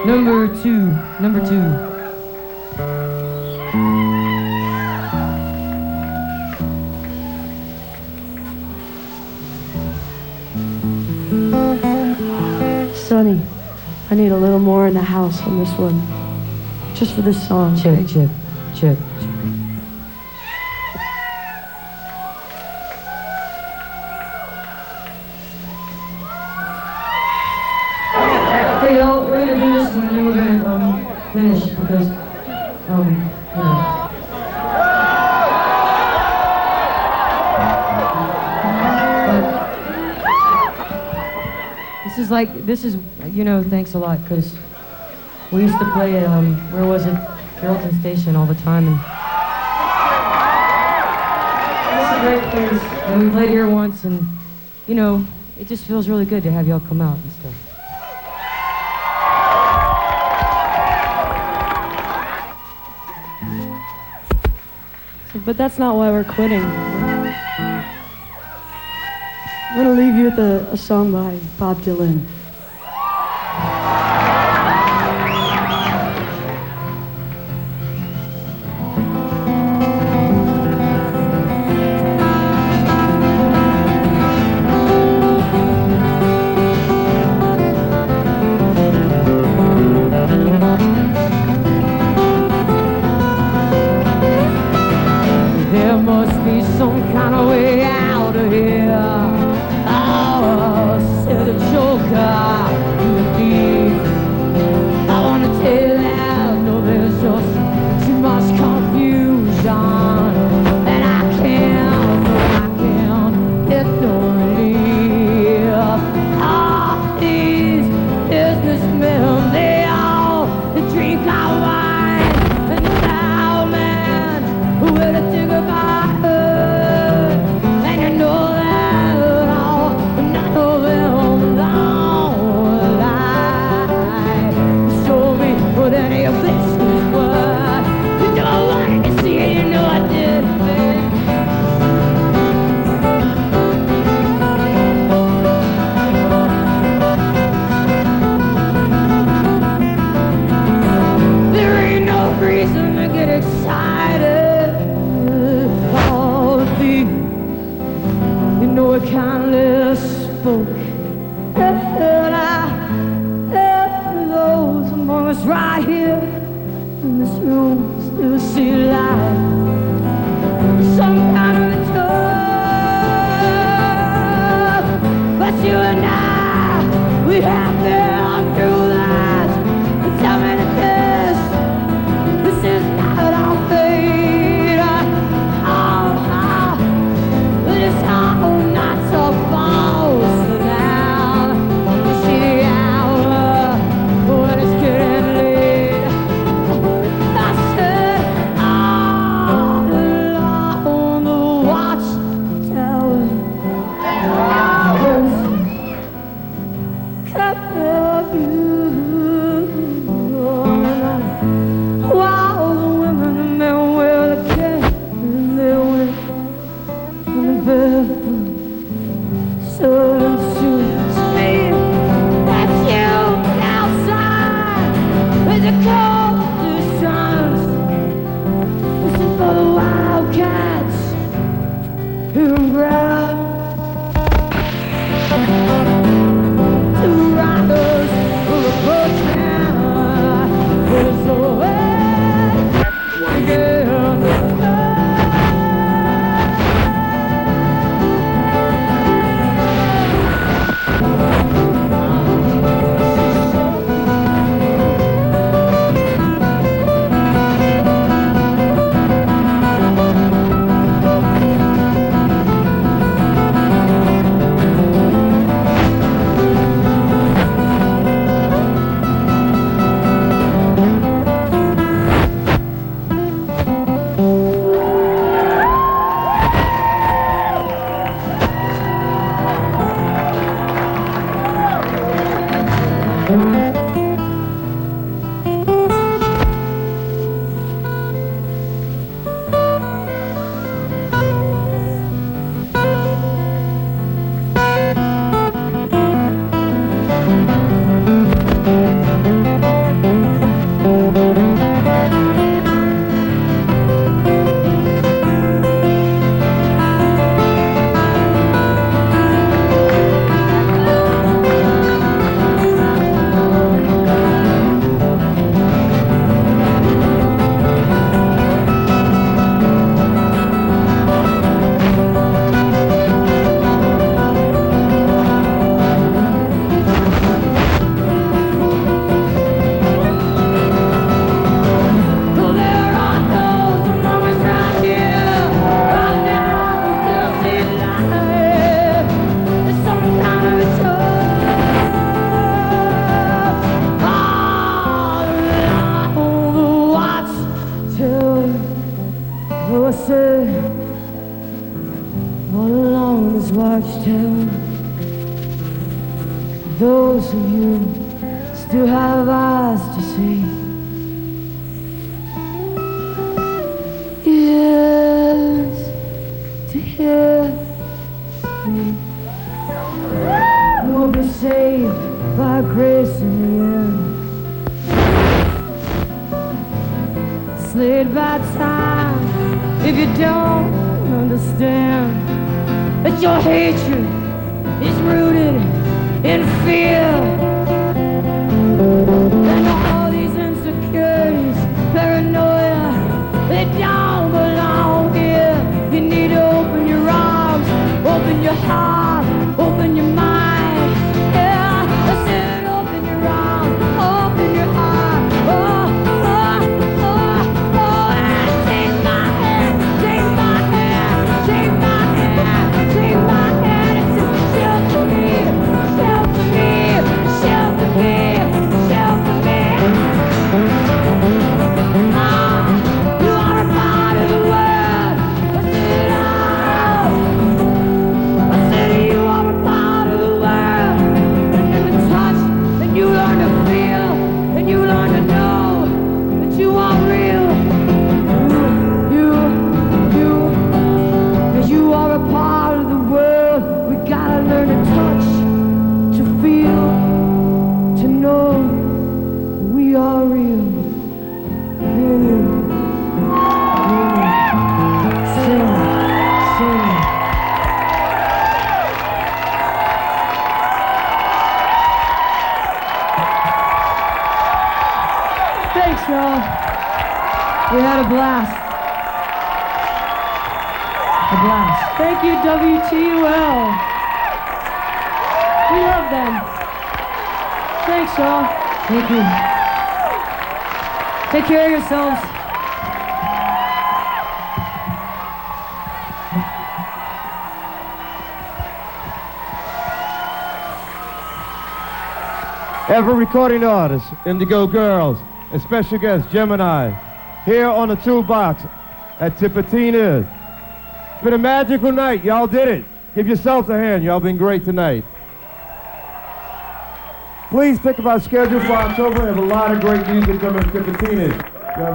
Number two. Sonny, I need a little more in the house on this one. Just for this song. Check. Hey, y'all, we're gonna do this and then we're gonna finish because, you know. This is, you know, thanks a lot, because we used to play at, where was it? Carrollton Station all the time, and it's a great place, and we played here once, and, you know, it just feels really good to have y'all come out and stuff. But that's not why we're quitting. I'm gonna leave you with a song by Bob Dylan. There must be some kind of way out of here. Said the joker, you the thief. I wanna tell that, no, there's just too much confusion, and I can't get no relief. These businessmen, they all drink our wine, and the bellman will think about her, and you know that all, none of them don't lie. Show me what any of this is worth. You know I wanted to see it, you know I did, babe. There ain't no reason to get excited. Oh, thief, you know I kindly spoke. And I help those among us right here in this room still see light. Some kind of tough, but you and I, we have been through that. And tell me that this is not our fate. It's all not so false now. You see the hour when it's getting late. I said all along the watchtower, kept of you. While the women and men were the king, and they went from the bathroom. So soon speak that you outside with the cold distance. Listen for the wildcats who grab two riders for a bushman. It's the way again. known as Watchtower. Those of you still have eyes to see, ears to hear me, will be saved by grace in the end, slayed by time. If you don't understand that your hatred is rooted in fear, and all these insecurities, paranoia, they don't belong here. You need to open your arms, open your heart, open your mind. Yeah, I said open your arms, open your heart. Oh, oh, oh, oh, and take my hand, take my hand, take my hand, take my hand, and say, shelter me, shelter me, shelter me, shelter me. Ah, you are a part of the world. I said, oh, I said you are a part of the world. And in the touch, and you learn to feel, and you learn to know that you are real. Cause you are a part of the world. We gotta learn to touch, to feel, to know we are real. Real. Sing, sing. Thanks, y'all. We had a blast. A blast. Thank you, WTUL. We love them. Thanks, y'all. Thank you. Take care of yourselves. Every recording artist, Indigo Girls, and special guest Gemini, here on the Toolbox at Tipitina's. It's been a magical night. Y'all did it. Give yourselves a hand. Y'all been great tonight. Please think about schedule for October. We have a lot of great music coming to Tipitina's.